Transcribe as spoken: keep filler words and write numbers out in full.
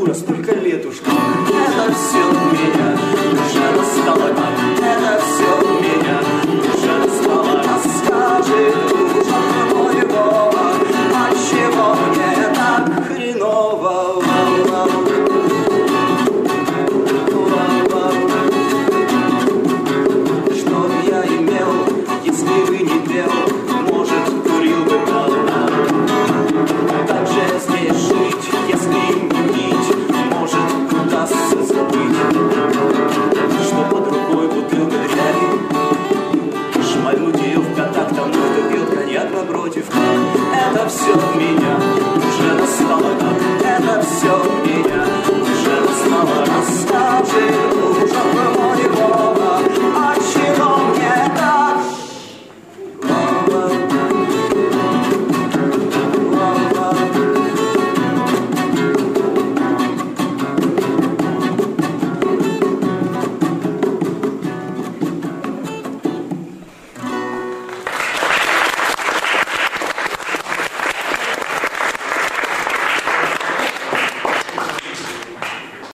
дура, столько лет ушло. Это все у меня уже настало так. Это все у меня уже настало. Расскажи, дружок мой, Вова, а чего мне так хреново? Что я имел, если бы не пел? Может, курил бы давно. Как же здесь жить, если не пить? Может, удастся забыть, что под рукой бутылка дряни. Шмальнуть ее в пятак тому, кто пьет коньяк напротив. Это все у меня уже настало так. Это все у меня уже настало. Расскажи.